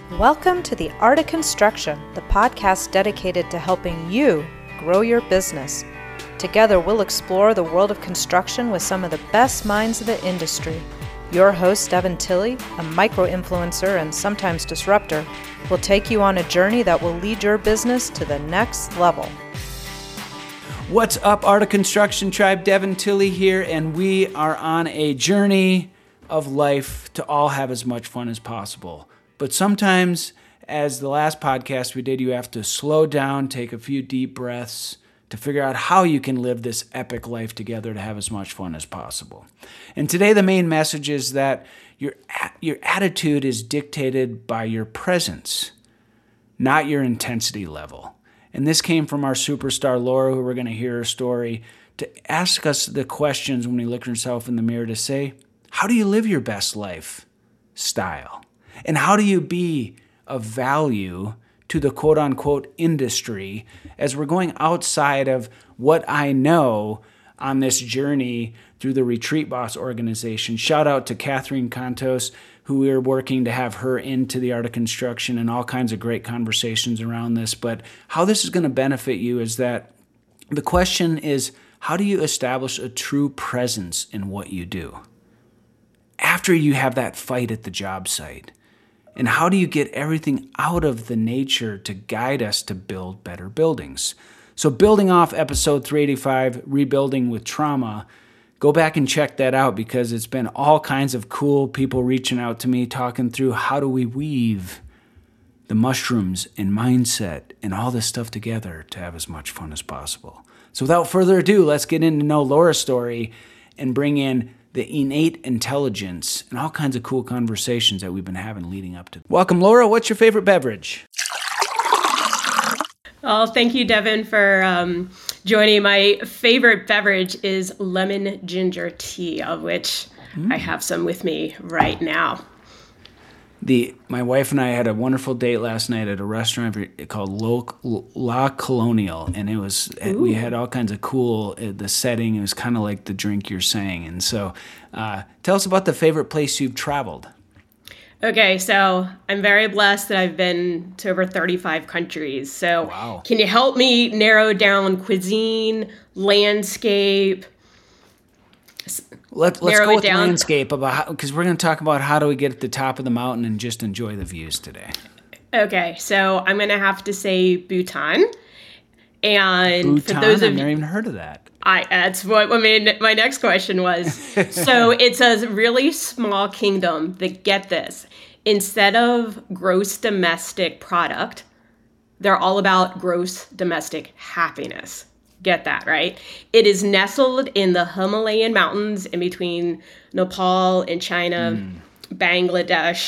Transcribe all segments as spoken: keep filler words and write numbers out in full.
Welcome to The Art of Construction, the podcast dedicated to helping you grow your business. Together, we'll explore the world of construction with some of the best minds of the industry. Your host, Devin Tilley, a micro-influencer and sometimes disruptor, will take you on a journey that will lead your business to the next level. What's up, Art of Construction Tribe? Devin Tilley here, and we are on a journey of life to all have as much fun as possible. But sometimes, as the last podcast we did, you have to slow down, take a few deep breaths to figure out how you can live this epic life together to have as much fun as possible. And today the main message is that your your attitude is dictated by your presence, not your intensity level. And this came from our superstar Laura, who we're going to hear her story, to ask us the questions when we look at yourself in the mirror to say, how do you live your best life style? And how do you be of value to the quote-unquote industry as we're going outside of what I know on this journey through the Retreat Boss organization? Shout out to Catherine Contos, who we're working to have her into the Art of Construction and all kinds of great conversations around this. But how this is going to benefit you is that the question is, how do you establish a true presence in what you do after you have that fight at the job site? And how do you get everything out of the nature to guide us to build better buildings? So building off episode three eighty-five, Rebuilding with Trauma, go back and check that out because it's been all kinds of cool people reaching out to me, talking through how do we weave the mushrooms and mindset and all this stuff together to have as much fun as possible. So without further ado, let's get in to know Laura's story and bring in the innate intelligence and all kinds of cool conversations that we've been having leading up to. Welcome, Laura. What's your favorite beverage? Well, thank you, Devin, for um, joining. My favorite beverage is lemon ginger tea, of which mm. I have some with me right now. The my wife and I had a wonderful date last night at a restaurant called La Colonial, and it was Ooh. we had all kinds of cool. The setting, it was kind of like the drink you're saying. And so, uh, tell us about the favorite place you've traveled. Okay, so I'm very blessed that I've been to over thirty-five countries. So, wow. Can you help me narrow down cuisine, landscape? Let, let's go with down. landscape, about because we're going to talk about how do we get at the top of the mountain and just enjoy the views today. Okay, so I'm going to have to say Bhutan. And Bhutan? for those of I've never even heard of that. I that's what I mean. My next question was. So it's a really small kingdom that, get this, instead of gross domestic product, they're all about gross domestic happiness. Get that, right? It is nestled in the Himalayan mountains in between Nepal and China, mm. Bangladesh.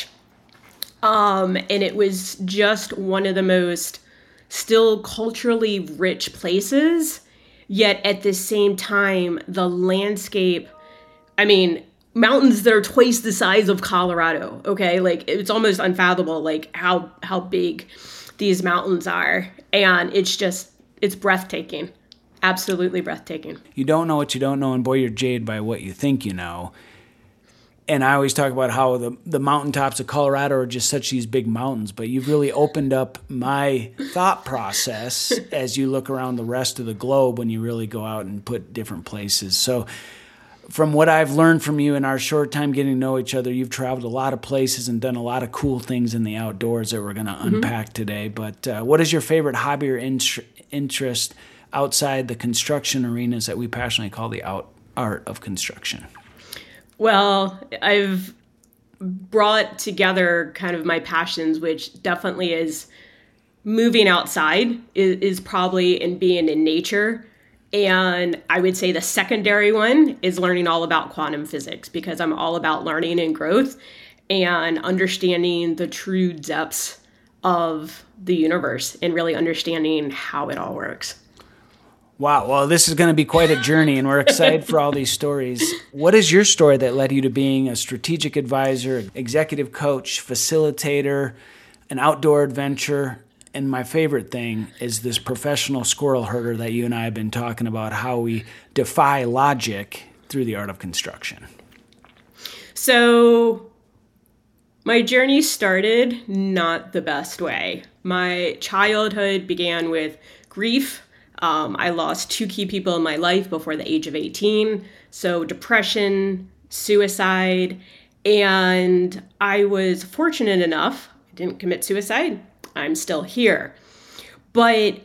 Um, and it was just one of the most still culturally rich places, yet at the same time, the landscape, I mean, mountains that are twice the size of Colorado, okay? Like, it's almost unfathomable, like, how, how big these mountains are. And it's just, it's breathtaking. Absolutely breathtaking. You don't know what you don't know, and boy, you're jaded by what you think you know. And I always talk about how the, the mountaintops of Colorado are just such these big mountains, but you've really opened up my thought process as you look around the rest of the globe when you really go out and put different places. So from what I've learned from you in our short time getting to know each other, you've traveled a lot of places and done a lot of cool things in the outdoors that we're going to mm-hmm. unpack today. But uh, what is your favorite hobby or in- interest outside the construction arenas that we passionately call the out art of construction? Well, I've brought together kind of my passions, which definitely is moving outside is, is probably in being in nature. And I would say the secondary one is learning all about quantum physics, because I'm all about learning and growth and understanding the true depths of the universe and really understanding how it all works. Wow. Well, this is going to be quite a journey, and we're excited for all these stories. What is your story that led you to being a strategic advisor, executive coach, facilitator, an outdoor adventure? And my favorite thing is this professional squirrel herder that you and I have been talking about, how we defy logic through the art of construction. So My journey started not the best way. My childhood began with grief. Um, I lost two key people in my life before the age of eighteen. So depression, suicide, and I was fortunate enough, I didn't commit suicide. I'm still here. But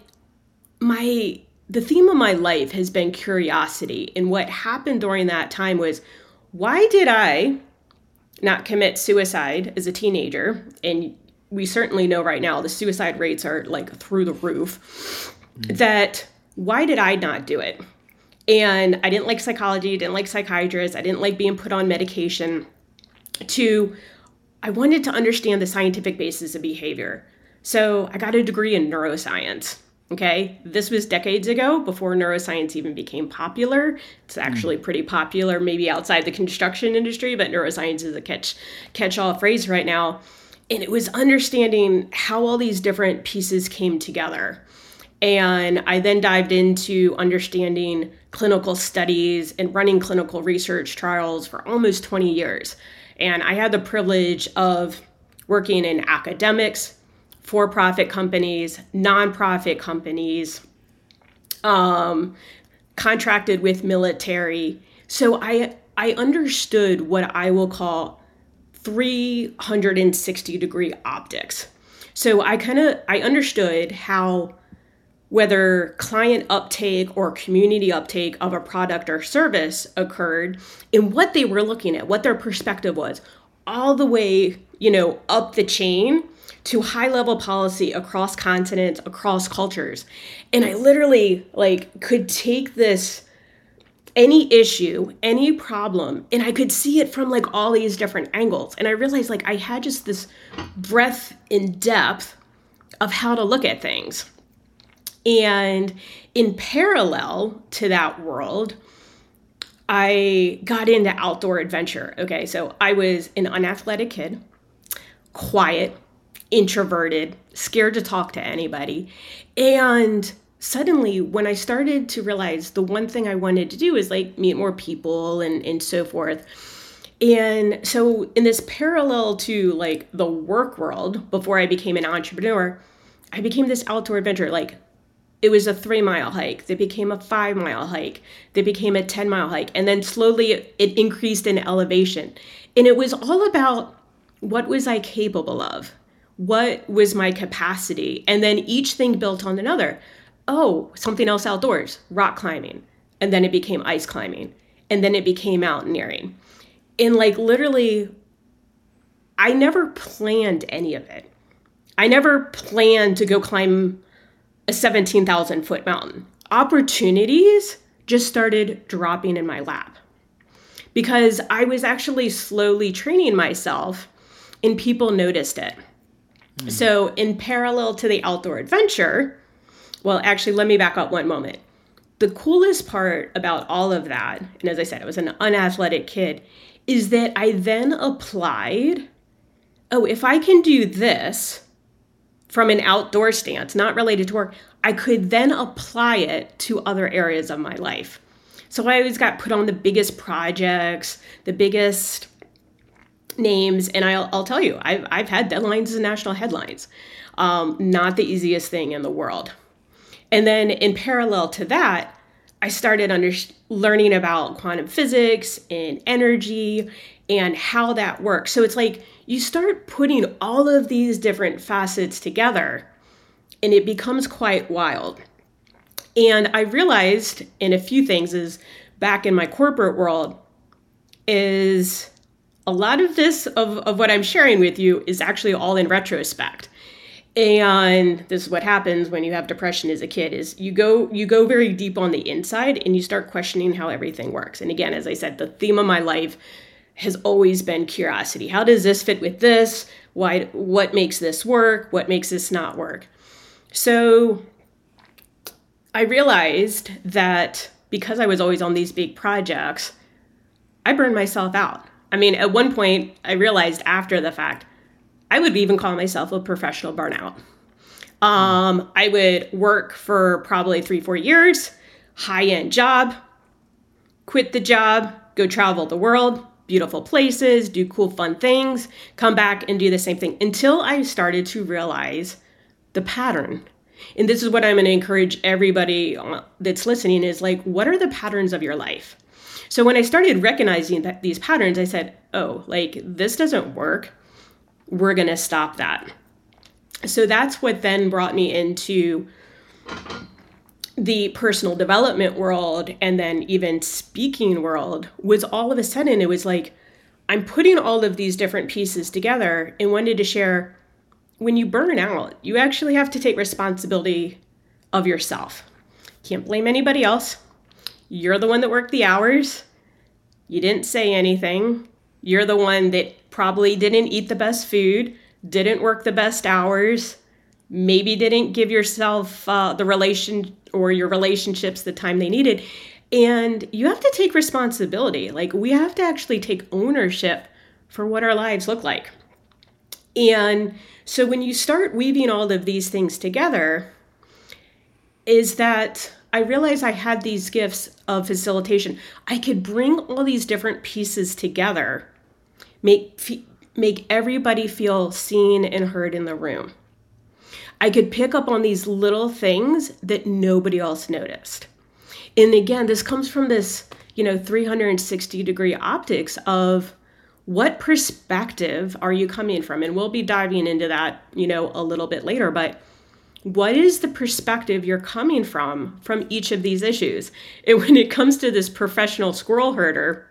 my the theme of my life has been curiosity. And what happened during that time was, why did I not commit suicide as a teenager? And we certainly know right now the suicide rates are like through the roof. Mm. That why did I not do it? And I didn't like psychology, didn't like psychiatrists, I didn't like being put on medication. To, I wanted to understand the scientific basis of behavior. So I got a degree in neuroscience. Okay, this was decades ago, before neuroscience even became popular. It's actually mm. pretty popular, maybe outside the construction industry, but neuroscience is a catch, catch-all phrase right now. And it was understanding how all these different pieces came together. And I then dived into understanding clinical studies and running clinical research trials for almost twenty years. And I had the privilege of working in academics, for-profit companies, nonprofit companies, um, contracted with military. So I I understood what I will call three hundred sixty degree optics. So I kind of I understood how whether client uptake or community uptake of a product or service occurred and what they were looking at, what their perspective was, all the way, you know, up the chain to high-level policy across continents, across cultures. And I literally like could take this, any issue, any problem, and I could see it from like all these different angles. And I realized like I had just this breadth and depth of how to look at things. And in parallel to that world, I got into outdoor adventure. Okay, so I was an unathletic kid, quiet, introverted, scared to talk to anybody. And suddenly when I started to realize the one thing I wanted to do is like meet more people and, and so forth. And so in this parallel to like the work world, before I became an entrepreneur, I became this outdoor adventurer. Like it was a three mile hike. That became a five mile hike. That became a ten mile hike. And then slowly it, it increased in elevation. And it was all about what was I capable of? What was my capacity? And then each thing built on another. Oh, something else outdoors, rock climbing. And then it became ice climbing. And then it became mountaineering. And like literally, I never planned any of it. I never planned to go climb a seventeen thousand foot mountain. Opportunities just started dropping in my lap because I was actually slowly training myself and people noticed it. Mm. So in parallel to the outdoor adventure, well, actually, let me back up one moment. The coolest part about all of that, and as I said, I was an unathletic kid, is that I then applied, oh, if I can do this from an outdoor stance, not related to work, I could then apply it to other areas of my life. So I always got put on the biggest projects, the biggest names, and I'll, I'll tell you, I've, I've had deadlines and national headlines. Um, not the easiest thing in the world. And then in parallel to that, I started under, learning about quantum physics and energy and how that works. So it's like you start putting all of these different facets together and it becomes quite wild. And I realized in a few things is back in my corporate world is a lot of this of, of what I'm sharing with you is actually all in retrospect. And this is what happens when you have depression as a kid is you go you go very deep on the inside and you start questioning how everything works. And again, as I said, the theme of my life has always been curiosity. How does this fit with this? Why? What makes this work? What makes this not work? So I realized that because I was always on these big projects, I burned myself out. I mean, at one point, I realized after the fact, I would even call myself a professional burnout. Um, I would work for probably three, four years, high-end job, quit the job, go travel the world, beautiful places, do cool, fun things, come back and do the same thing until I started to realize the pattern. And this is what I'm going to encourage everybody that's listening is like, what are the patterns of your life? So when I started recognizing that these patterns, I said, oh, like this doesn't work. We're going to stop that. So that's what then brought me into the personal development world and then even speaking world was all of a sudden, it was like, I'm putting all of these different pieces together and wanted to share when you burn out, you actually have to take responsibility of yourself. Can't blame anybody else. You're the one that worked the hours. You didn't say anything. You're the one that probably didn't eat the best food, didn't work the best hours, maybe didn't give yourself uh, the relation or your relationships the time they needed. And you have to take responsibility. Like we have to actually take ownership for what our lives look like. And so when you start weaving all of these things together, is that I realized I had these gifts of facilitation. I could bring all these different pieces together, make make everybody feel seen and heard in the room. I could pick up on these little things that nobody else noticed. And again, this comes from this, you know, three hundred sixty degree optics of what perspective are you coming from? And we'll be diving into that, you know, a little bit later, but what is the perspective you're coming from, from each of these issues? And when it comes to this professional squirrel herder,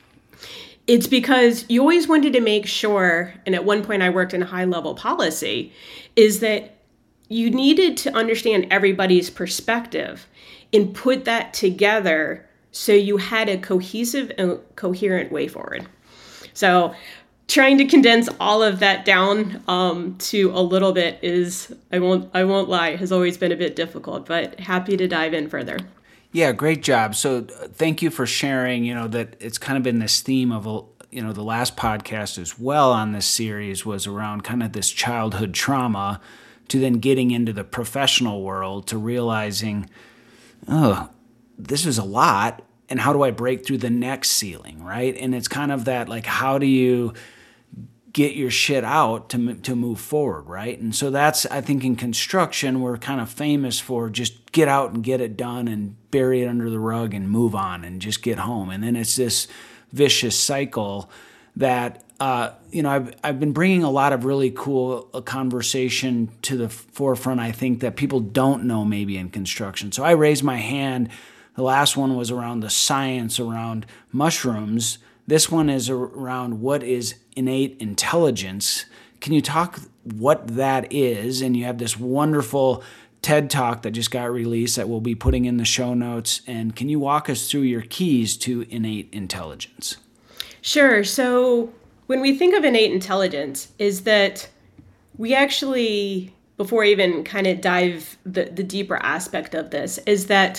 it's because you always wanted to make sure, and at one point I worked in high level policy, is that you needed to understand everybody's perspective and put that together so you had a cohesive and coherent way forward. So trying to condense all of that down um, to a little bit is, I won't, I won't lie, has always been a bit difficult, but happy to dive in further. Yeah, great job. So thank you for sharing, you know, that it's kind of been this theme of, you know, the last podcast as well on this series was around kind of this childhood trauma to then getting into the professional world to realizing, oh, this is a lot. And how do I break through the next ceiling, right? And it's kind of that, like, how do you get your shit out to to move forward, right? And so that's, I think in construction, we're kind of famous for just get out and get it done and bury it under the rug and move on and just get home. And then it's this vicious cycle that, uh, you know, I've, I've been bringing a lot of really cool conversation to the forefront, I think, that people don't know maybe in construction. So I raised my hand. The last one was around the science around mushrooms. This one is around what is innate intelligence. Can you talk what that is? And you have this wonderful TED Talk that just got released that we'll be putting in the show notes. And can you walk us through your keys to innate intelligence? Sure. So when we think of innate intelligence, is that we actually, before I even kind of dive the, the deeper aspect of this, is that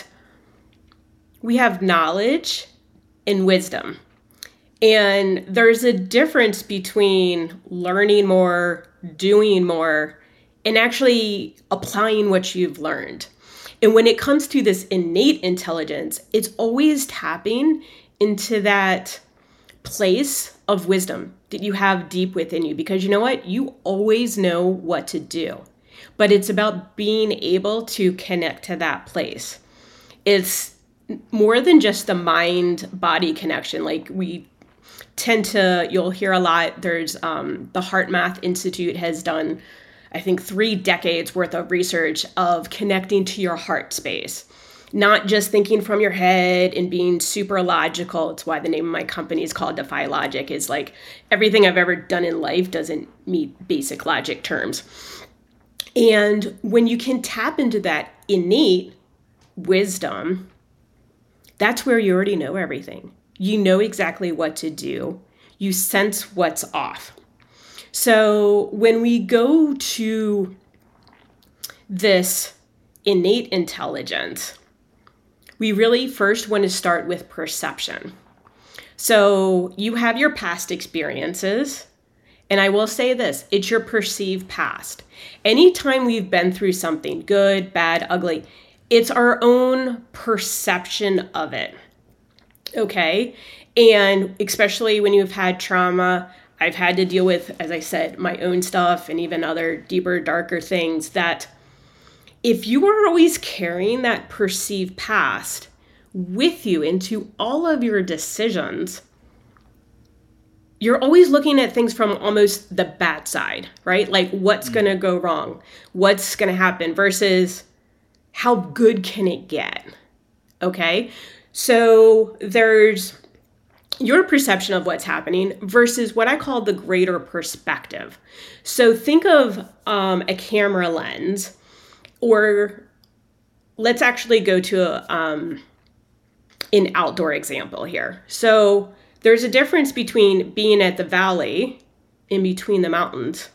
we have knowledge and wisdom. And there's a difference between learning more, doing more, and actually applying what you've learned. And when it comes to this innate intelligence, it's always tapping into that place of wisdom that you have deep within you. Because you know what? You always know what to do. But it's about being able to connect to that place. It's more than just the mind-body connection. Like we tend to, you'll hear a lot, there's um, the HeartMath Institute has done, I think, three decades worth of research of connecting to your heart space. Not just thinking from your head and being super logical. It's why the name of my company is called Defy Logic, is like everything I've ever done in life doesn't meet basic logic terms. And when you can tap into that innate wisdom, that's where you already know everything. You know exactly what to do. You sense what's off. So when we go to this innate intelligence, we really first want to start with perception. So you have your past experiences, and I will say this, it's your perceived past. Anytime we've been through something good, bad, ugly, it's our own perception of it. Okay. And especially when you've had trauma, I've had to deal with, as I said, my own stuff and even other deeper, darker things, that if you are always carrying that perceived past with you into all of your decisions, you're always looking at things from almost the bad side, right? Like what's mm. going to go wrong? What's going to happen versus how good can it get? Okay. So there's your perception of what's happening versus what I call the greater perspective. So think of um, a camera lens, or let's actually go to a, um, an outdoor example here. So there's a difference between being at the valley in between the mountains,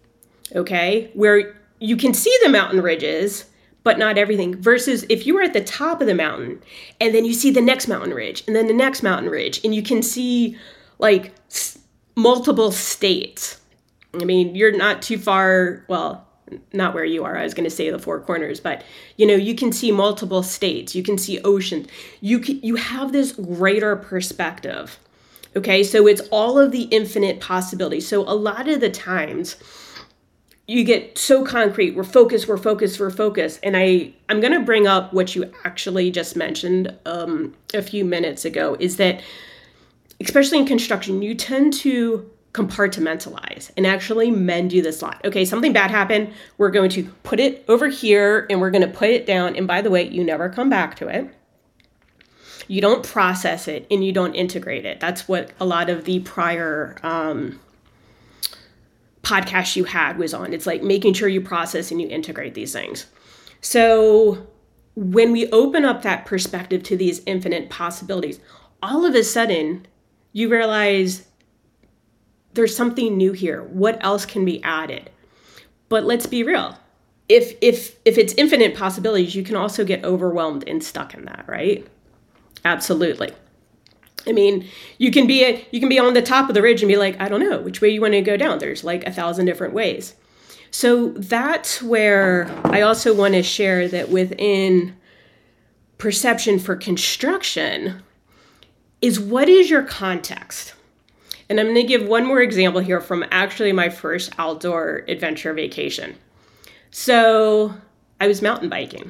okay, where you can see the mountain ridges, but not everything, versus if you were at the top of the mountain and then you see the next mountain ridge and then the next mountain ridge, and you can see like s- multiple states. I mean, you're not too far, well, not where you are. I was going to say the Four Corners, but you know, you can see multiple states, you can see oceans. You can, you have this greater perspective. Okay, so it's all of the infinite possibilities. So a lot of the times you get so concrete, we're focused, we're focused, we're focused. And I, I'm going to bring up what you actually just mentioned um, a few minutes ago, is that especially in construction, you tend to compartmentalize and actually men do this a lot. Okay, something bad happened. We're going to put it over here and we're going to put it down. And by the way, you never come back to it. You don't process it and you don't integrate it. That's what a lot of the prior um, podcasts you had was on. It's like making sure you process and you integrate these things. So when we open up that perspective to these infinite possibilities, all of a sudden you realize there's something new here. What else can be added? But let's be real. If if if it's infinite possibilities, you can also get overwhelmed and stuck in that, right? Absolutely. I mean, you can be a, you can be on the top of the ridge and be like, I don't know which way you want to go down. There's like a thousand different ways. So that's where I also want to share that within perception for construction is, what is your context? And I'm going to give one more example here from actually my first outdoor adventure vacation. So I was mountain biking.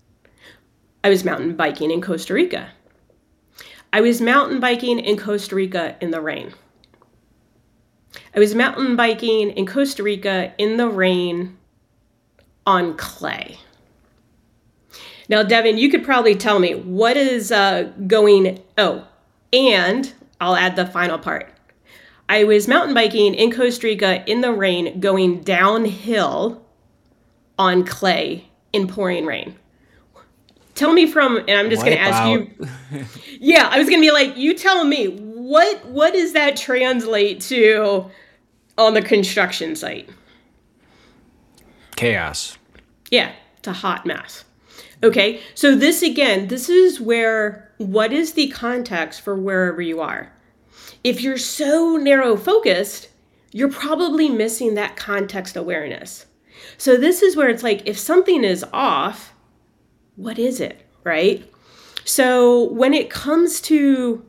I was mountain biking in Costa Rica. I was mountain biking in Costa Rica in the rain. I was mountain biking in Costa Rica in the rain on clay. Now, Devin, you could probably tell me what is uh, going, oh, and I'll add the final part. I was mountain biking in Costa Rica in the rain, going downhill on clay in pouring rain. Tell me from, and I'm just going to ask out. you. Yeah, I was going to be like, you tell me, what what does that translate to on the construction site? Chaos. Yeah, it's a hot mess. Okay, so this again, this is where, what is the context for wherever you are? If you're so narrow focused, you're probably missing that context awareness. So this is where it's like, if something is off, what is it, right? So when it comes to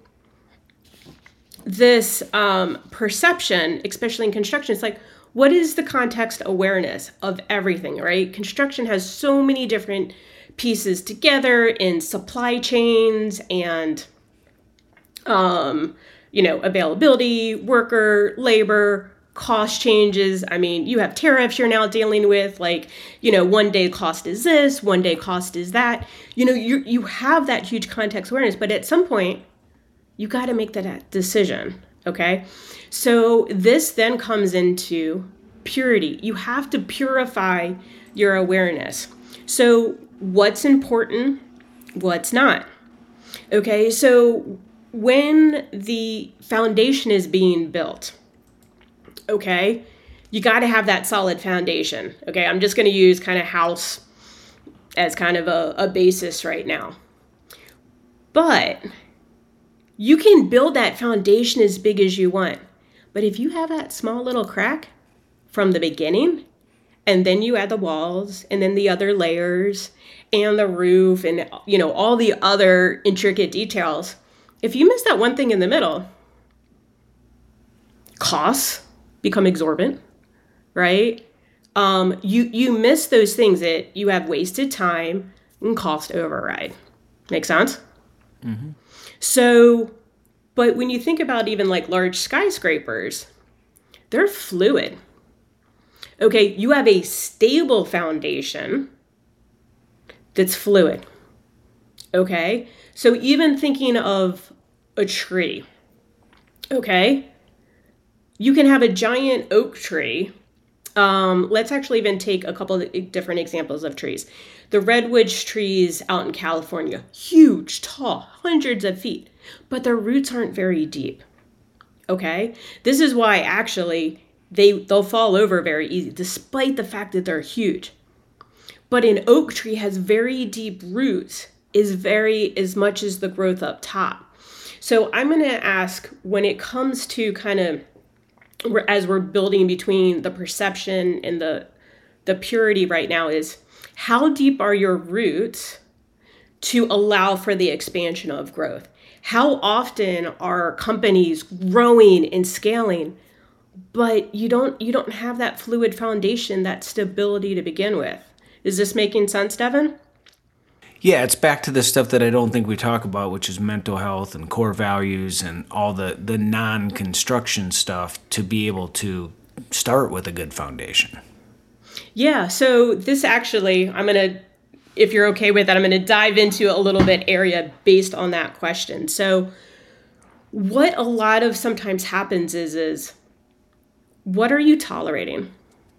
this um, perception, especially in construction, it's like, what is the context awareness of everything, right? Construction has so many different pieces together in supply chains and, um, you know, availability, worker, labor, cost changes. I mean, you have tariffs you're now dealing with, like, you know, one day cost is this, one day cost is that. You know, you you have that huge context awareness, but at some point, you got to make that decision, okay? So this then comes into purity. You have to purify your awareness. So what's important, what's not, okay? So when the foundation is being built, okay, you got to have that solid foundation. Okay, I'm just going to use kind of house as kind of a, a basis right now. But you can build that foundation as big as you want. But if you have that small little crack from the beginning, and then you add the walls, and then the other layers, and the roof, and, you know, all the other intricate details, if you miss that one thing in the middle, costs become exorbitant, right? Um, you, you miss those things that you have wasted time and cost override. Make sense? Mm-hmm. So, but when you think about even like large skyscrapers, they're fluid. Okay, you have a stable foundation that's fluid. Okay, so even thinking of a tree, okay, you can have a giant oak tree. Um, let's actually even take a couple of different examples of trees. The redwood trees out in California, huge, tall, hundreds of feet, but their roots aren't very deep. Okay, this is why actually they, they'll fall over very easy, despite the fact that they're huge. But an oak tree has very deep roots, is very as much as the growth up top. So I'm going to ask, when it comes to kind of, as we're building between the perception and the the purity right now, is how deep are your roots to allow for the expansion of growth? How often are companies growing and scaling, but you don't you don't have that fluid foundation, that stability to begin with? Is this making sense, Devin? Yeah, it's back to the stuff that I don't think we talk about, which is mental health and core values and all the, the non-construction stuff to be able to start with a good foundation. Yeah, so this actually, I'm going to, if you're okay with that, I'm going to dive into a little bit area based on that question. So what a lot of sometimes happens is, is what are you tolerating?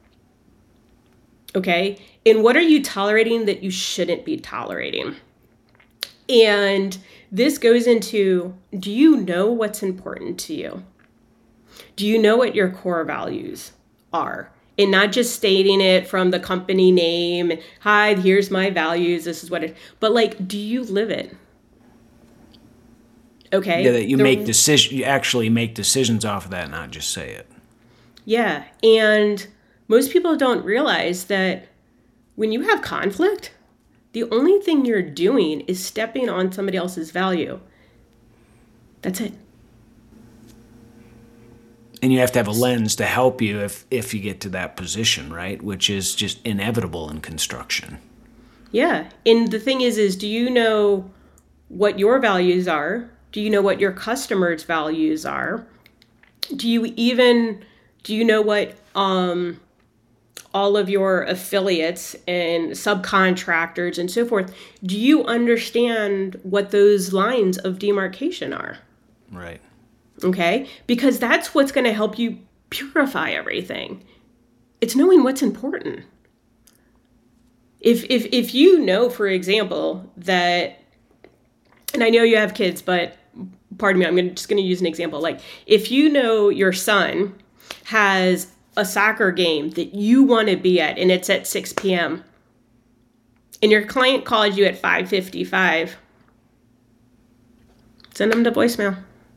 Okay, and what are you tolerating that you shouldn't be tolerating? And this goes into, do you know what's important to you? Do you know what your core values are? And not just stating it from the company name, hi, here's my values, this is what it, but like, do you live it? Okay. Yeah, that you the, make decision, you actually make decisions off of that, not just say it. Yeah, and most people don't realize that when you have conflict, the only thing you're doing is stepping on somebody else's value. That's it. And you have to have a lens to help you if, if you get to that position, right? Which is just inevitable in construction. Yeah. And the thing is, is do you know what your values are? Do you know what your customers' values are? Do you even, do you know what um, all of your affiliates and subcontractors and so forth, do you understand what those lines of demarcation are? Right. Okay? Because that's what's going to help you purify everything. It's knowing what's important. If if if you know, for example, that, and I know you have kids, but pardon me, I'm gonna, just going to use an example. Like, if you know your son has a soccer game that you want to be at and it's at six p.m. and your client calls you at five fifty-five, send them to voicemail.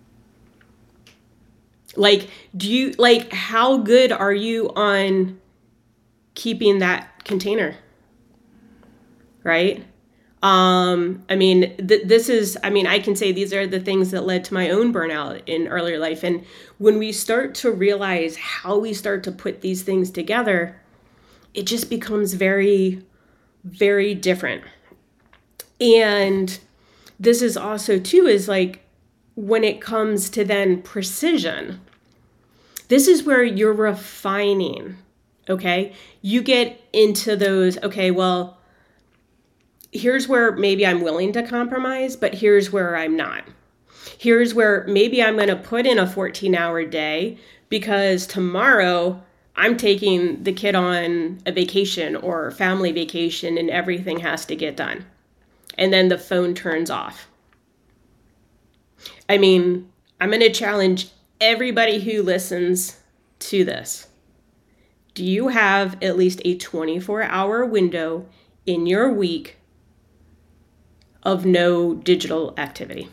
Like, do you, like, how good are you on keeping that container? Right? Um, I mean, th- this is, I mean, I can say these are the things that led to my own burnout in earlier life. And when we start to realize how we start to put these things together, it just becomes very, very different. And this is also too, is like, when it comes to then precision, this is where you're refining, okay? You get into those, okay, well, here's where maybe I'm willing to compromise, but here's where I'm not. Here's where maybe I'm going to put in a fourteen hour day because tomorrow I'm taking the kid on a vacation or family vacation and everything has to get done. And then the phone turns off. I mean, I'm going to challenge everybody who listens to this. Do you have at least a twenty-four hour window in your week of no digital activity?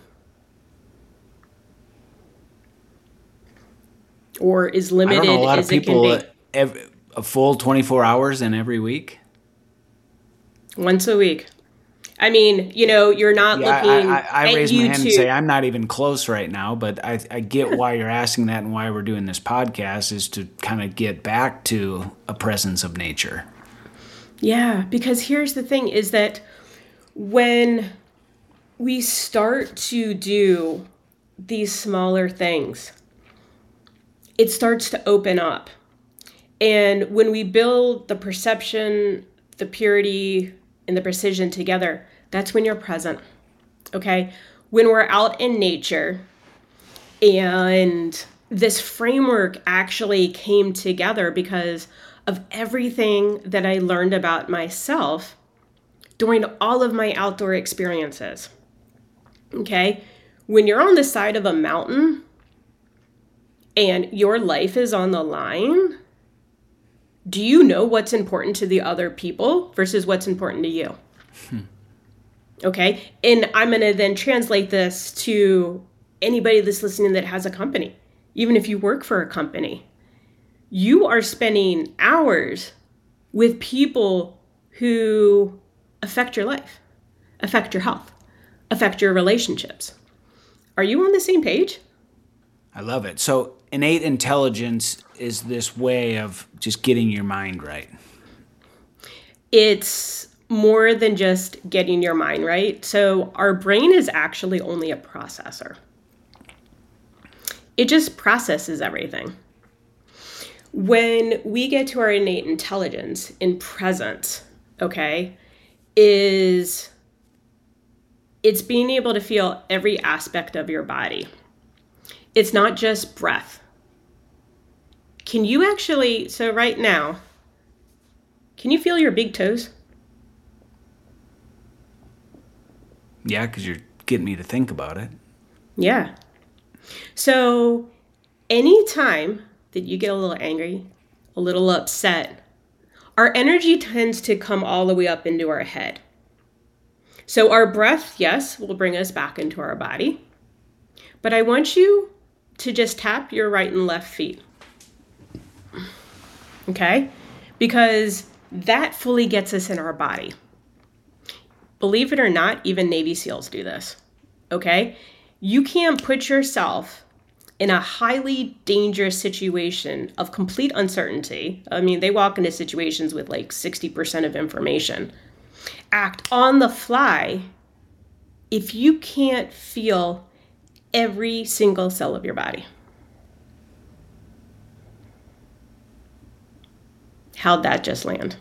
Or is limited I don't know, a lot as of people, it can be? Every, a full twenty-four hours in every week? Once a week. I mean, you know, you're not yeah, looking I, I, I at raise my hand and YouTube. say I'm not even close right now, but I, I get why you're asking that and why we're doing this podcast is to kind of get back to a presence of nature. Yeah, because here's the thing is that when we start to do these smaller things, it starts to open up. And when we build the perception, the purity, and the precision together, that's when you're present. Okay? When we're out in nature and this framework actually came together because of everything that I learned about myself during all of my outdoor experiences. Okay? When you're on the side of a mountain and your life is on the line, do you know what's important to the other people versus what's important to you? Hmm. Okay. And I'm going to then translate this to anybody that's listening that has a company. Even if you work for a company, you are spending hours with people who affect your life, affect your health, affect your relationships. Are you on the same page? I love it. So innate intelligence is this way of just getting your mind right. It's more than just getting your mind right. So our brain is actually only a processor. It just processes everything. When we get to our innate intelligence in presence, okay, is it's being able to feel every aspect of your body. It's not just breath. Can you actually, so right now, can you feel your big toes? Yeah, because you're getting me to think about it. Yeah. So anytime that you get a little angry, a little upset, our energy tends to come all the way up into our head. So our breath, yes, will bring us back into our body. But I want you to just tap your right and left feet. Okay? Because that fully gets us in our body. Believe it or not, even Navy SEALs do this. Okay? You can't put yourself in a highly dangerous situation of complete uncertainty. I mean, they walk into situations with like sixty percent of information. Act on the fly if you can't feel every single cell of your body. How'd that just land?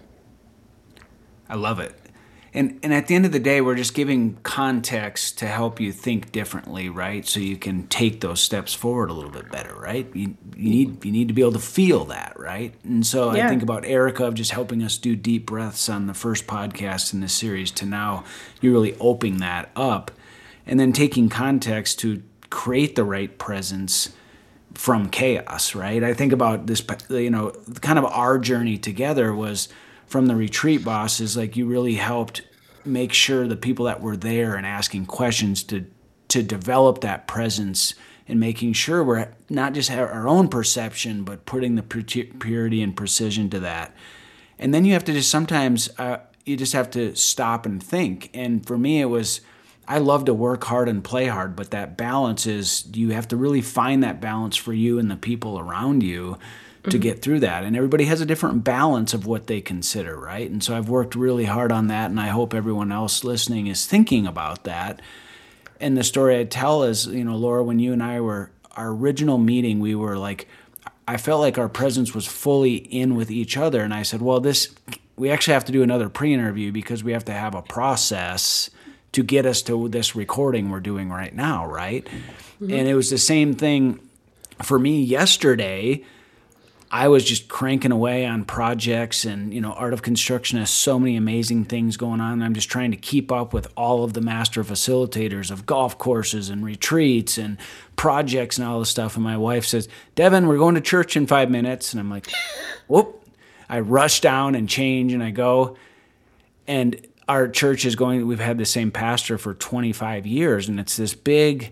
I love it. And and at the end of the day, we're just giving context to help you think differently, right? So you can take those steps forward a little bit better, right? You, you need you need to be able to feel that, right? And so yeah. I think about Erica of just helping us do deep breaths on the first podcast in this series to now you're really opening that up and then taking context to create the right presence from chaos, right? I think about this, you know, kind of our journey together was from the retreat bosses, like you really helped make sure the people that were there and asking questions to to develop that presence and making sure we're not just have our own perception, but putting the purity and precision to that. And then you have to just sometimes, uh, you just have to stop and think. And for me, it was, I love to work hard and play hard, but that balance is, you have to really find that balance for you and the people around you to mm-hmm. get through that. And everybody has a different balance of what they consider, right? And so I've worked really hard on that, and I hope everyone else listening is thinking about that. And the story I tell is, you know, Laura, when you and I were, our original meeting, we were like, I felt like our presence was fully in with each other. And I said, well, this, we actually have to do another pre-interview because we have to have a process to get us to this recording we're doing right now, right? Mm-hmm. And it was the same thing for me yesterday. I was just cranking away on projects, and, you know, Art of Construction has so many amazing things going on. I'm just trying to keep up with all of the master facilitators of golf courses and retreats and projects and all this stuff. And my wife says, Devin, we're going to church in five minutes. And I'm like, whoop. I rush down and change and I go. And our church is going, we've had the same pastor for twenty-five years. And it's this big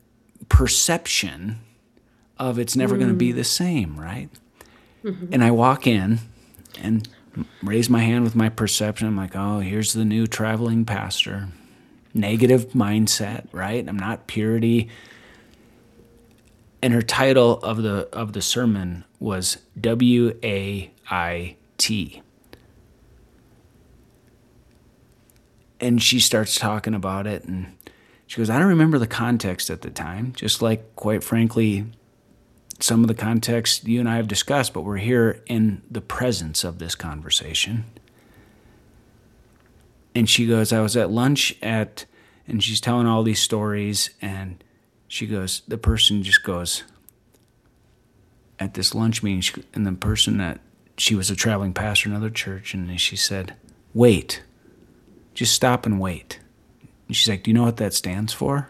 perception of it's never mm. going to be the same, right? Mm-hmm. And I walk in, and raise my hand with my perception. I'm like, oh, here's the new traveling pastor. Negative mindset, right? I'm not purity. And her title of the of the sermon was W A I T. And she starts talking about it, and she goes, I don't remember the context at the time, just like, quite frankly, some of the context you and I have discussed, but we're here in the presence of this conversation. And she goes, I was at lunch at, and she's telling all these stories, and she goes, the person just goes, at this lunch meeting, she, and the person that, she was a traveling pastor in another church, and she said, wait. Just stop and wait. And she's like, do you know what that stands for?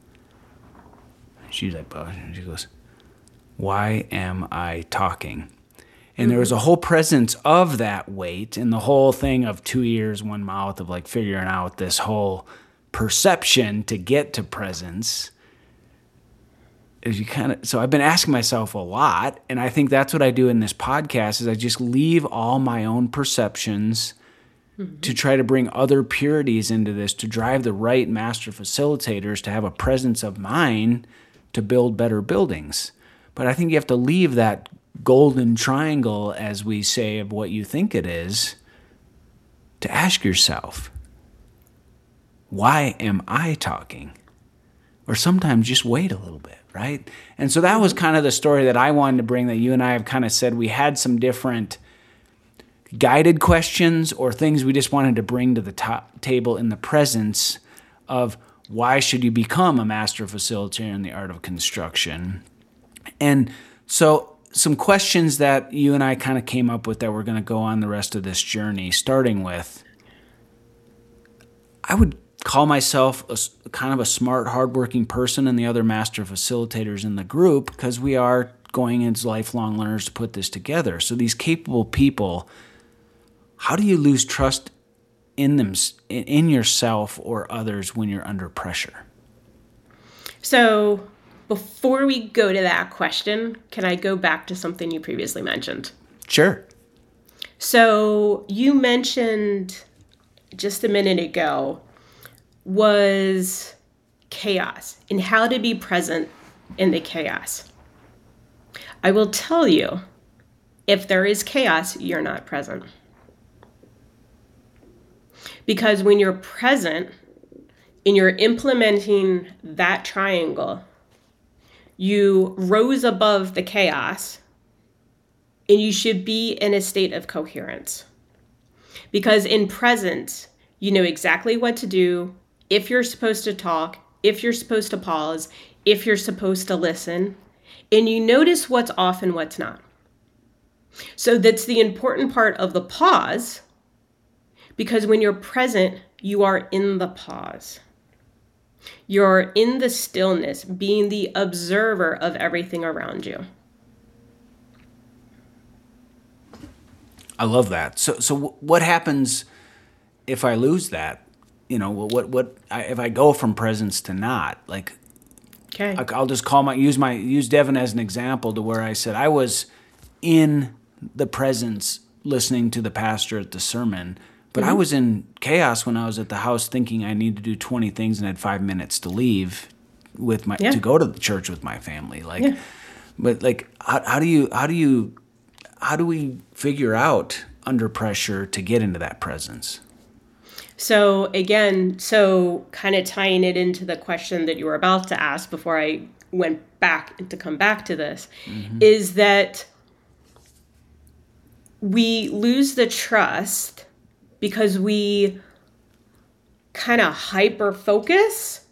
She's like, oh. She goes, why am I talking? And mm-hmm. there was a whole presence of that wait and the whole thing of two ears, one mouth, of like figuring out this whole perception to get to presence. As you kind of, so I've been asking myself a lot, and I think that's what I do in this podcast is I just leave all my own perceptions to try to bring other purities into this, to drive the right master facilitators to have a presence of mind to build better buildings. But I think you have to leave that golden triangle, as we say, of what you think it is, to ask yourself, why am I talking? Or sometimes just wait a little bit, right? And so that was kind of the story that I wanted to bring, that you and I have kind of said we had some different guided questions or things we just wanted to bring to the top table in the presence of why should you become a master facilitator in the art of construction. And so some questions that you and I kind of came up with that we're going to go on the rest of this journey, starting with, I would call myself a, kind of a smart, hardworking person, and the other master facilitators in the group, because we are going as lifelong learners to put this together. So these capable people, how do you lose trust in them, in yourself or others when you're under pressure? So before we go to that question, can I go back to something you previously mentioned? Sure. So you mentioned just a minute ago was chaos and how to be present in the chaos. I will tell you, if there is chaos, you're not present. Because when you're present and you're implementing that triangle, you rose above the chaos, and you should be in a state of coherence. Because in presence, you know exactly what to do, if you're supposed to talk, if you're supposed to pause, if you're supposed to listen, and you notice what's off and what's not. So that's the important part of the pause. Because when you're present, you are in the pause. You're in the stillness, being the observer of everything around you. I love that. So, so what happens if I lose that? You know, what, what, I, if I go from presence to not? Like, okay, I'll just call my use my use Devin as an example, to where I said I was in the presence, listening to the pastor at the sermon. But mm-hmm. I was in chaos when I was at the house, thinking I need to do twenty things and had five minutes to leave with my yeah. to go to the church with my family. Like, yeah. but like, how, how do you how do you how do we figure out under pressure to get into that presence? So again, so kind of tying it into the question that you were about to ask before I went back to come back to this, mm-hmm. is that we lose the trust because we kind of hyper focus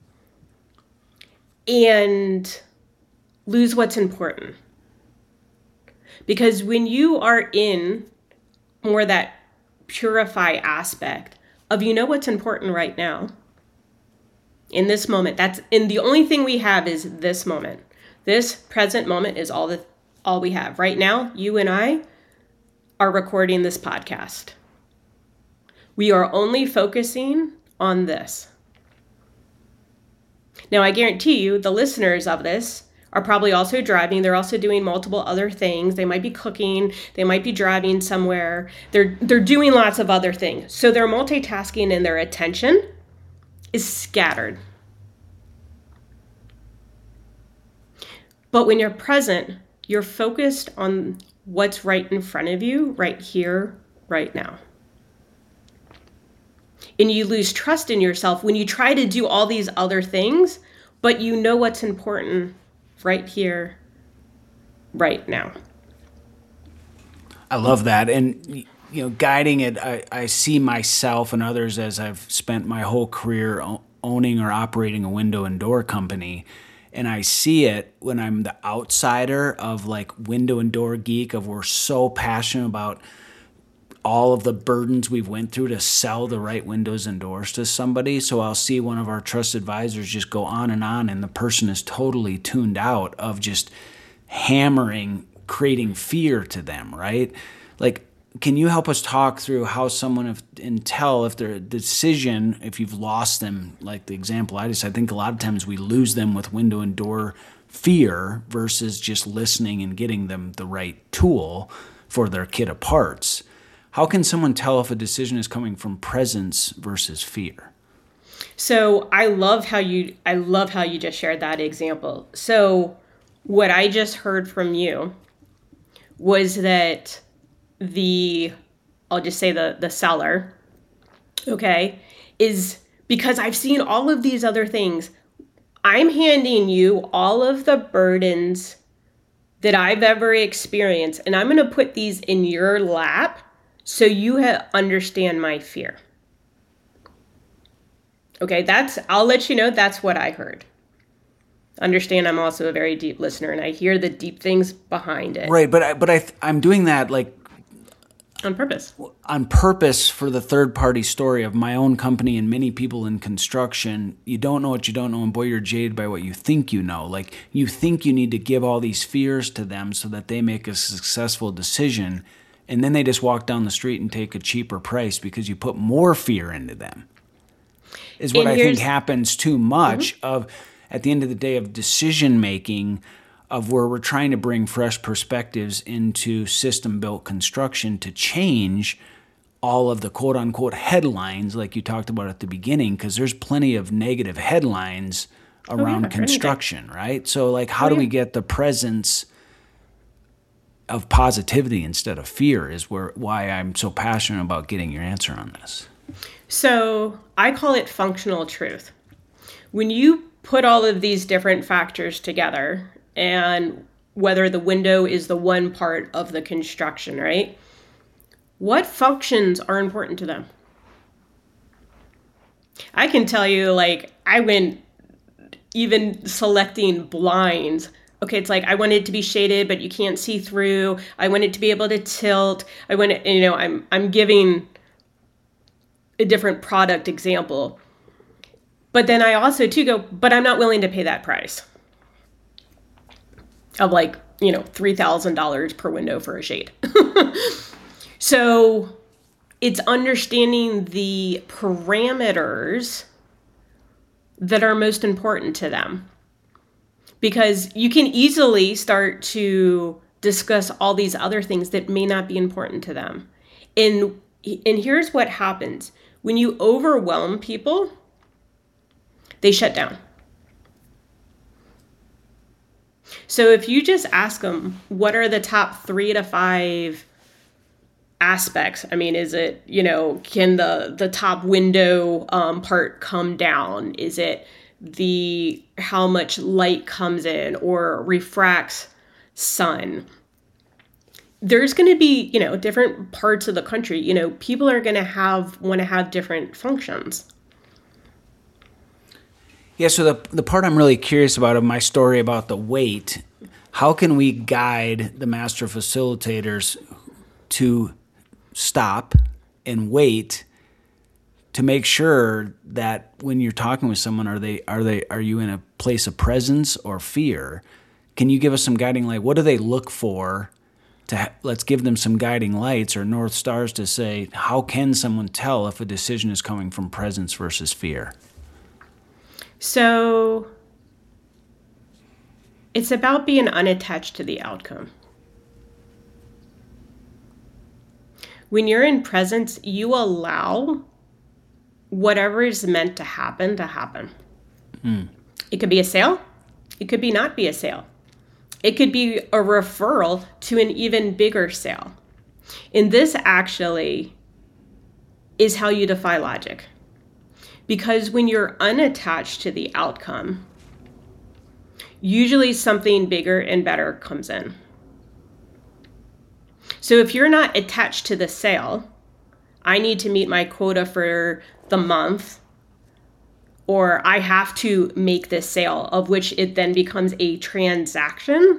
and lose what's important. Because when you are in more that purify aspect of, you know what's important right now, in this moment, that's, and the only thing we have is this moment. This present moment is all that all we have. Right now, you and I are recording this podcast. We are only focusing on this. Now, I guarantee you, the listeners of this are probably also driving. They're also doing multiple other things. They might be cooking. They might be driving somewhere. They're they're doing lots of other things. So they're multitasking and their attention is scattered. But when you're present, you're focused on what's right in front of you, right here, right now. And you lose trust in yourself when you try to do all these other things, but you know what's important right here, right now. I love that. And, you know, guiding it, I, I see myself and others as I've spent my whole career owning or operating a window and door company. And I see it when I'm the outsider of like window and door geek, of we're so passionate about all of the burdens we've went through to sell the right windows and doors to somebody. So I'll see one of our trust advisors just go on and on, and the person is totally tuned out of just hammering, creating fear to them, right? Like, can you help us talk through how someone, if, and tell if their decision, if you've lost them, like the example I just, I think a lot of times we lose them with window and door fear versus just listening and getting them the right tool for their kit of parts. How can someone tell if a decision is coming from presence versus fear? So I love how you I love how you just shared that example. So what I just heard from you was that the I'll just say the the seller, okay, is because I've seen all of these other things. I'm handing you all of the burdens that I've ever experienced, and I'm going to put these in your lap so you ha- understand my fear. Okay, that's, I'll let you know that's what I heard. Understand, I'm also a very deep listener, and I hear the deep things behind it. Right, but I, but I, I'm doing that like on purpose. On purpose for the third-party story of my own company and many people in construction. You don't know what you don't know, and boy, you're jaded by what you think you know. Like, you think you need to give all these fears to them so that they make a successful decision, and then they just walk down the street and take a cheaper price because you put more fear into them. Is what I think happens too much mm-hmm. of, at the end of the day, of decision-making, of where we're trying to bring fresh perspectives into system-built construction to change all of the quote-unquote headlines like you talked about at the beginning, because there's plenty of negative headlines around oh, yeah, construction, right? So, like, how oh, do yeah. we get the presence of positivity instead of fear is where why I'm so passionate about getting your answer on this. So I call it functional truth. When you put all of these different factors together, and whether the window is the one part of the construction, right? What functions are important to them? I can tell you, like, I went even selecting blinds. Okay, it's like, I want it to be shaded, but you can't see through. I want it to be able to tilt. I want it, you know, I'm I'm giving a different product example. But then I also, too, go, but I'm not willing to pay that price of, like, you know, three thousand dollars per window for a shade. So it's understanding the parameters that are most important to them. Because you can easily start to discuss all these other things that may not be important to them. And, and here's what happens. When you overwhelm people, they shut down. So if you just ask them, what are the top three to five aspects? I mean, is it, you know, can the, the top window um, part come down? Is it the how much light comes in or refracts sun? There's going to be, you know, different parts of the country, you know, people are going to have, want to have different functions. Yeah, so the the part I'm really curious about of my story about the weight, how can we guide the master facilitators to stop and wait to make sure that when you're talking with someone, are they are they are you in a place of presence or fear? Can you give us some guiding light? What do they look for? To ha- let's give them some guiding lights or north stars to say, how can someone tell if a decision is coming from presence versus fear? So It's about being unattached to the outcome. When you're in presence, you allow whatever is meant to happen to happen. Mm. It could be a sale. It could be not be a sale. It could be a referral to an even bigger sale. And this actually is how you defy logic. Because when you're unattached to the outcome, usually something bigger and better comes in. So if you're not attached to the sale, I need to meet my quota for the month, or I have to make this sale, of which it then becomes a transaction.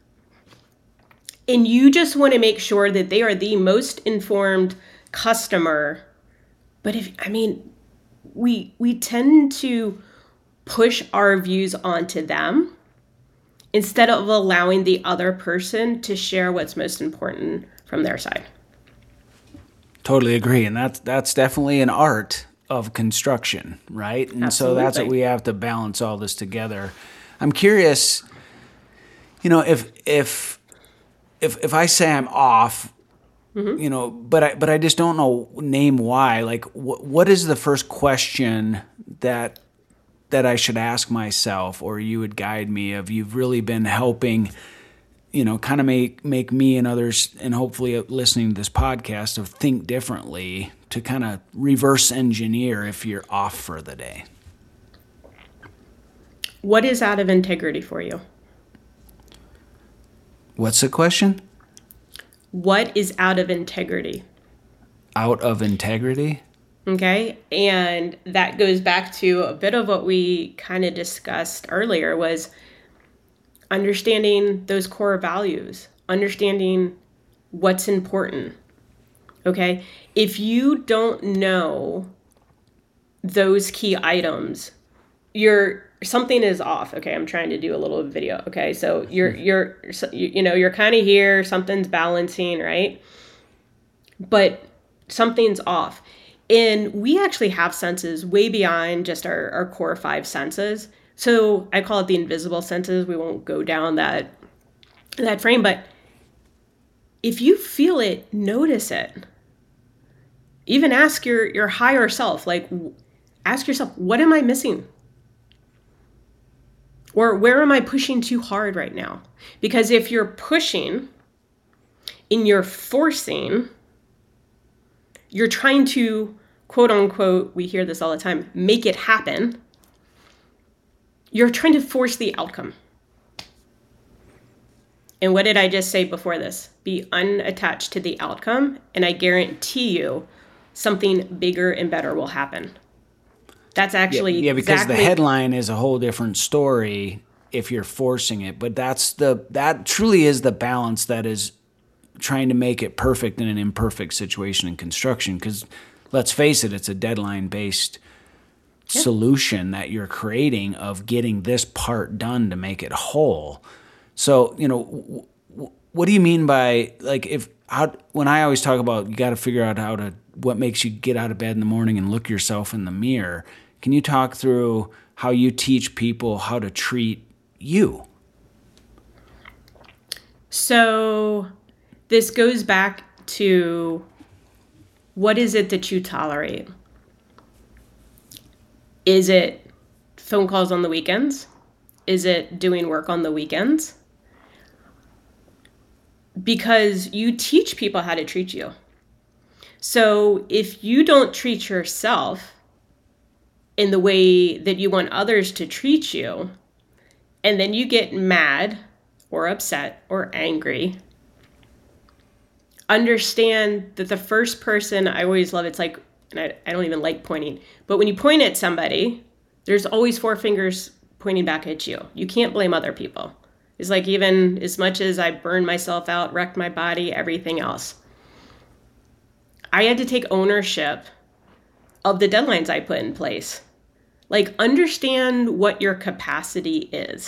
And you just want to make sure that they are the most informed customer. But if, I mean, we we tend to push our views onto them instead of allowing the other person to share what's most important from their side. Totally agree. And that's that's definitely an art of construction, right? And Absolutely. So that's what we have to balance all this together. I'm curious, you know, if if if if I say I'm off, mm-hmm. you know, but I but I just don't know name why. Like, wh- what is the first question that that I should ask myself, or you would guide me of you've really been helping, you know, kind of make make me and others, and hopefully listening to this podcast, of think differently to kind of reverse engineer if you're off for the day. What is out of integrity for you? What's the question? What is out of integrity? Out of integrity? Okay. And that goes back to a bit of what we kind of discussed earlier, was understanding those core values, understanding what's important. Okay. If you don't know those key items, you're something is off. Okay. I'm trying to do a little video. Okay. So you're, you're, you know, you're kind of here, something's balancing, right? But something's off. And we actually have senses way beyond just our, our core five senses. So I call it the invisible senses. We won't go down that, that frame, but if you feel it, notice it. Even ask your, your higher self, like ask yourself, what am I missing? Or where am I pushing too hard right now? Because if you're pushing and you're forcing, you're trying to, quote unquote, we hear this all the time, make it happen. You're trying to force the outcome. And what did I just say before this? Be unattached to the outcome, and I guarantee you something bigger and better will happen. That's actually yeah, yeah because exactly- the headline is a whole different story if you're forcing it. But that's the that truly is the balance that is trying to make it perfect in an imperfect situation in construction. Because let's face it, it's a deadline-based yeah. solution that you're creating of getting this part done to make it whole. So, you know, w- w- what do you mean by, like, if how when I always talk about you got to figure out how to what makes you get out of bed in the morning and look yourself in the mirror? Can you talk through how you teach people how to treat you? So this goes back to, what is it that you tolerate? Is it phone calls on the weekends? Is it doing work on the weekends? Because you teach people how to treat you. So if you don't treat yourself in the way that you want others to treat you, and then you get mad or upset or angry, understand that the first person, I always love, it's like, and I, I don't even like pointing, but when you point at somebody, there's always four fingers pointing back at you. You can't blame other people. It's like, even as much as I burned myself out, wrecked my body, everything else, I had to take ownership of the deadlines I put in place. Like, understand what your capacity is.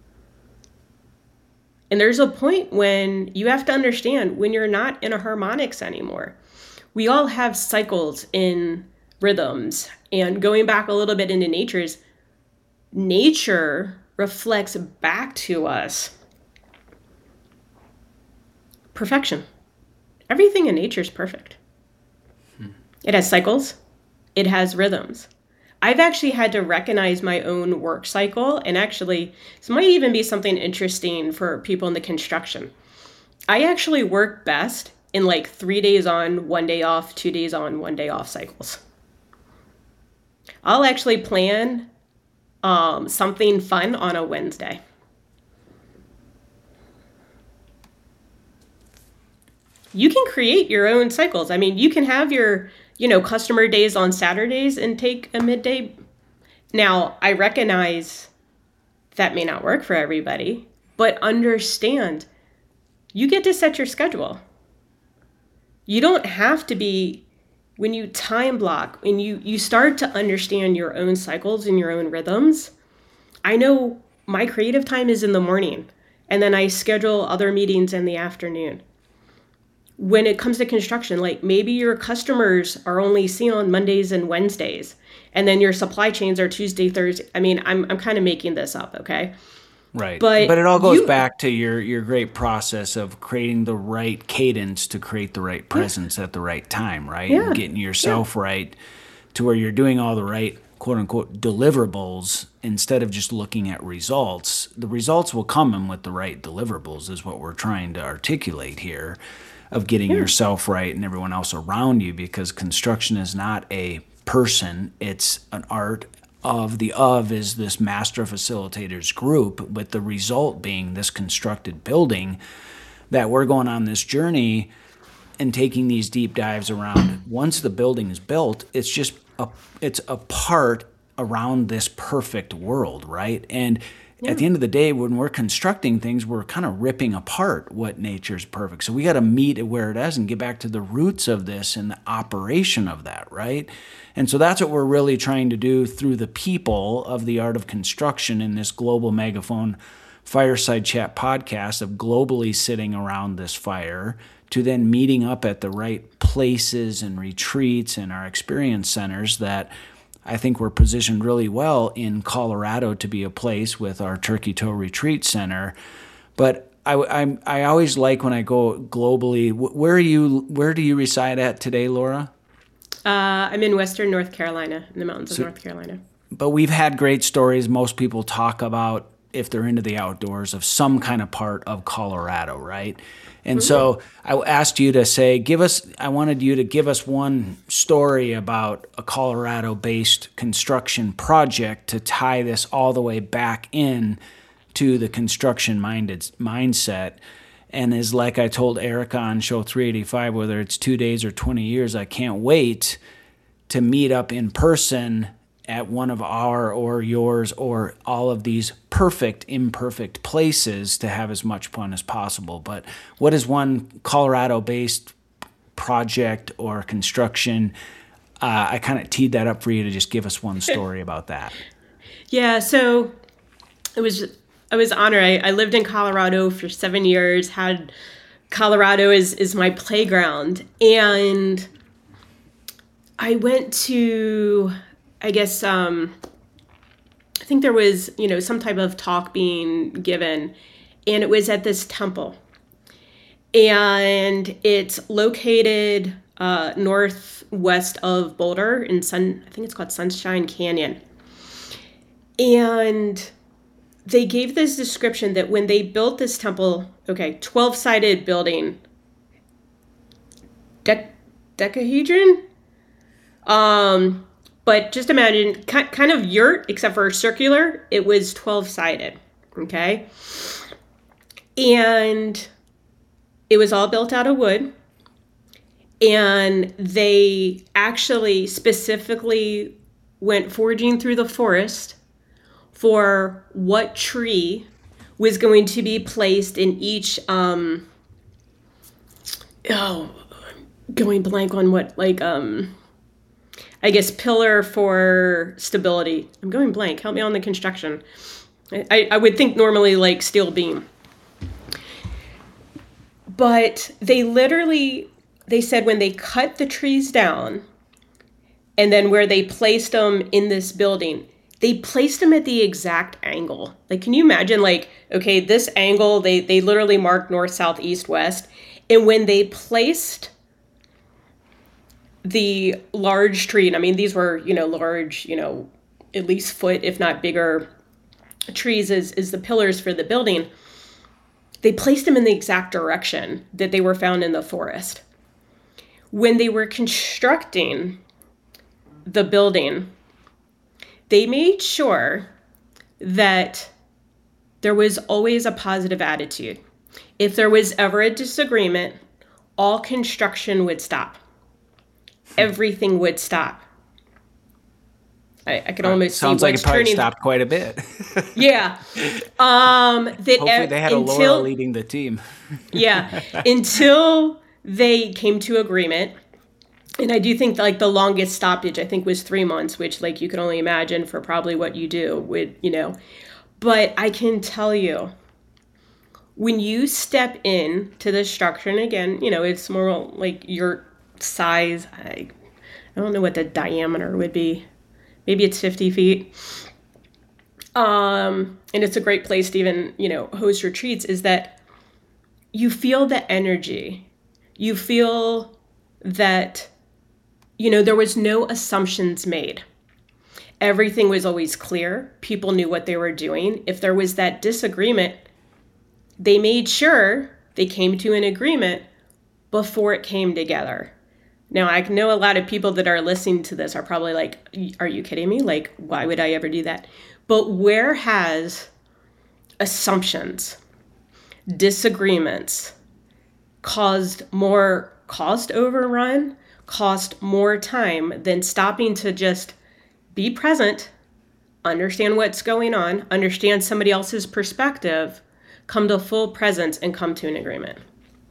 And there's a point when you have to understand when you're not in a harmonics anymore. We all have cycles in rhythms. And going back a little bit into nature's, nature reflects back to us perfection. Everything in nature is perfect. Hmm. It has cycles. It has rhythms. I've actually had to recognize my own work cycle, and actually, this might even be something interesting for people in the construction. I actually work best in like three days on, one day off, two days on, one day off cycles. I'll actually plan um, something fun on a Wednesday. You can create your own cycles. I mean, you can have your, you know, customer days on Saturdays and take a midday. Now, I recognize that may not work for everybody, but understand you get to set your schedule. You don't have to be, when you time block, when you, you start to understand your own cycles and your own rhythms. I know my creative time is in the morning, and then I schedule other meetings in the afternoon. When it comes to construction, like maybe your customers are only seen on Mondays and Wednesdays, and then your supply chains are Tuesday, Thursday. I mean, I'm I'm kind of making this up, okay? Right. But, but it all goes you, back to your, your great process of creating the right cadence to create the right presence yeah. at the right time, right? Yeah. And getting yourself yeah. right to where you're doing all the right, quote unquote, deliverables instead of just looking at results. The results will come in with the right deliverables is what we're trying to articulate here, of getting yeah. yourself right and everyone else around you, because construction is not a person, it's an art. Of the of is this master facilitators group, with the result being this constructed building that we're going on this journey and taking these deep dives around. Once the building is built, it's just a, it's a part around this perfect world, right? And yeah. at the end of the day, when we're constructing things, we're kind of ripping apart what nature's perfect. So we got to meet it where it is and get back to the roots of this and the operation of that, right? And so that's what we're really trying to do through the people of the art of construction in this Global Megaphone Fireside Chat podcast, of globally sitting around this fire to then meeting up at the right places and retreats and our experience centers that I think we're positioned really well in Colorado to be a place with our Turkey Toe Retreat Center. But I, I, I always like when I go globally. Where are you? Where do you reside at today, Laura? Uh, I'm in Western North Carolina, in the mountains so, of North Carolina. But we've had great stories. Most people talk about, if they're into the outdoors, of some kind of part of Colorado, right? And mm-hmm. so I asked you to say, give us, I wanted you to give us one story about a Colorado-based construction project to tie this all the way back in to the construction-minded mindset. And is like I told Erica on show three eighty-five, whether it's two days or twenty years, I can't wait to meet up in person at one of our or yours or all of these perfect, imperfect places to have as much fun as possible. But what is one Colorado-based project or construction? Uh, I kind of teed that up for you to just give us one story about that. Yeah, so it was I was honored. I, I lived in Colorado for seven years, had Colorado is, is my playground. And I went to, I guess, um, I think there was, you know, some type of talk being given, and it was at this temple. And it's located uh, northwest of Boulder in Sun, I think it's called Sunshine Canyon. And they gave this description that when they built this temple, okay, twelve-sided building, dec- decahedron? Um, but just imagine, kind of yurt, except for circular, it was twelve-sided, okay? And it was all built out of wood. And they actually specifically went foraging through the forest for what tree was going to be placed in each, um, oh, going blank on what, like, um, I guess, pillar for stability. I'm going blank. Help me on the construction. I, I would think normally like steel beam. But they literally, they said when they cut the trees down and then where they placed them in this building, they placed them at the exact angle. Like, can you imagine, like, okay, this angle, they, they literally marked north, south, east, west. And when they placed the large tree, and I mean, these were, you know, large, you know, at least foot, if not bigger trees as, as the pillars for the building, they placed them in the exact direction that they were found in the forest. When they were constructing the building, they made sure that there was always a positive attitude. If there was ever a disagreement, all construction would stop. Everything would stop. I, I could uh, almost sounds see like it probably turning... stopped quite a bit. Yeah. Um, that Hopefully they had until, a Laura leading the team. Yeah. Until they came to agreement. And I do think like the longest stoppage, I think, was three months, which like you can only imagine for probably what you do with, you know. But I can tell you, when you step in to the structure, and again, you know, it's more like your size. I, I don't know what the diameter would be. Maybe it's fifty feet. Um, and it's a great place to even, you know, host retreats, is that you feel the energy. You feel that, you know, there was no assumptions made. Everything was always clear. People knew what they were doing. If there was that disagreement, they made sure they came to an agreement before it came together. Now, I know a lot of people that are listening to this are probably like, are you kidding me? Like, why would I ever do that? But where has assumptions, disagreements caused more cost overrun, cost more time than stopping to just be present, understand what's going on, understand somebody else's perspective, come to full presence, and come to an agreement?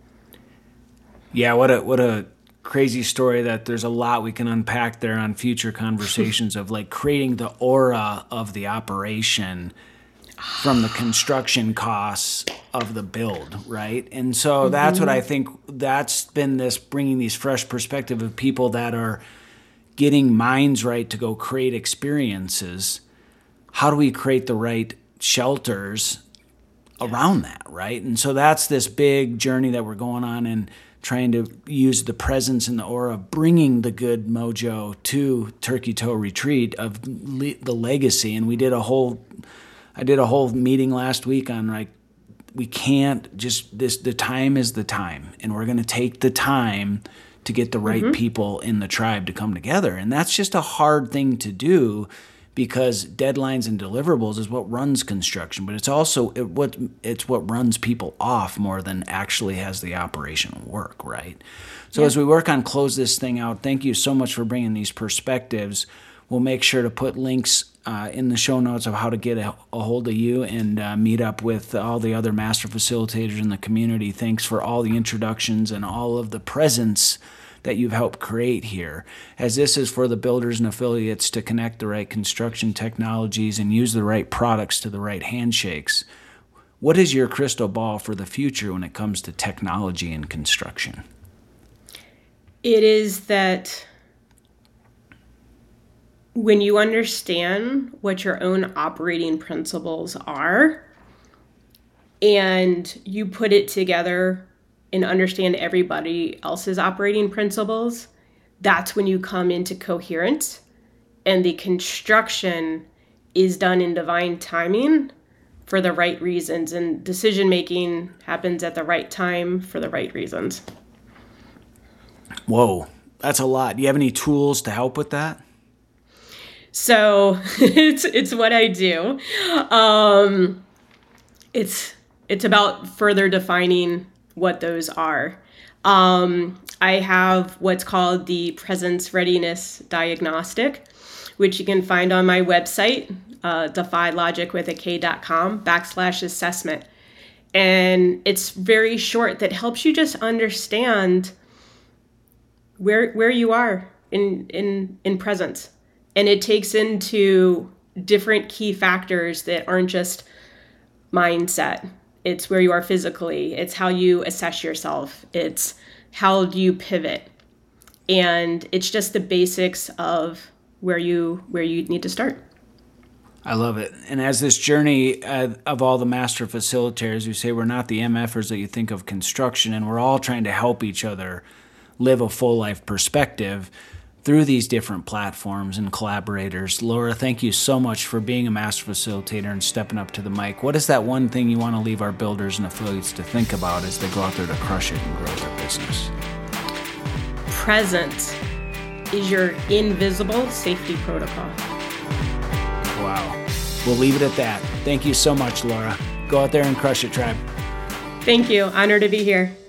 Yeah, what a what a crazy story. That there's a lot we can unpack there on future conversations of like creating the aura of the operation from the construction costs of the build, right? And so mm-hmm. that's what I think, that's been this bringing these fresh perspective of people that are getting minds right to go create experiences. How do we create the right shelters around that, right? And so that's this big journey that we're going on, and trying to use the presence and the aura of bringing the good mojo to Turkey Toe Retreat of le- the legacy. And we did a whole, I did a whole meeting last week on like, we can't just, this, the time is the time, and we're going to take the time to get the right mm-hmm. people in the tribe to come together. And that's just a hard thing to do, because deadlines and deliverables is what runs construction, but it's also it, what it's what runs people off more than actually has the operational work, right? So yeah. As we work on close this thing out, thank you so much for bringing these perspectives. We'll make sure to put links uh, in the show notes of how to get a, a hold of you and uh, meet up with all the other master facilitators in the community. Thanks for all the introductions and all of the presence that you've helped create here, as this is for the builders and affiliates to connect the right construction technologies and use the right products to the right handshakes. What is your crystal ball for the future when it comes to technology and construction? It is that when you understand what your own operating principles are and you put it together and understand everybody else's operating principles, that's when you come into coherence, and the construction is done in divine timing for the right reasons, and decision making happens at the right time for the right reasons. Whoa, that's a lot. Do you have any tools to help with that? So it's it's what I do. Um, it's it's about further defining what those are. Um, I have what's called the Presence Readiness Diagnostic, which you can find on my website, uh, defy logic with a K dot com backslash assessment. And it's very short, that helps you just understand where where you are in in in presence. And it takes into different key factors that aren't just mindset. It's where you are physically. It's how you assess yourself. It's how do you pivot. And it's just the basics of where you where you need to start. I love it. And as this journey uh, of all the master facilitators, you say we're not the M Fers that you think of construction, and we're all trying to help each other live a full life perspective through these different platforms and collaborators. Laura, thank you so much for being a master facilitator and stepping up to the mic. What is that one thing you want to leave our builders and affiliates to think about as they go out there to crush it and grow their business? Present is your invisible safety protocol. Wow. We'll leave it at that. Thank you so much, Laura. Go out there and crush it, tribe. Thank you. Honored to be here.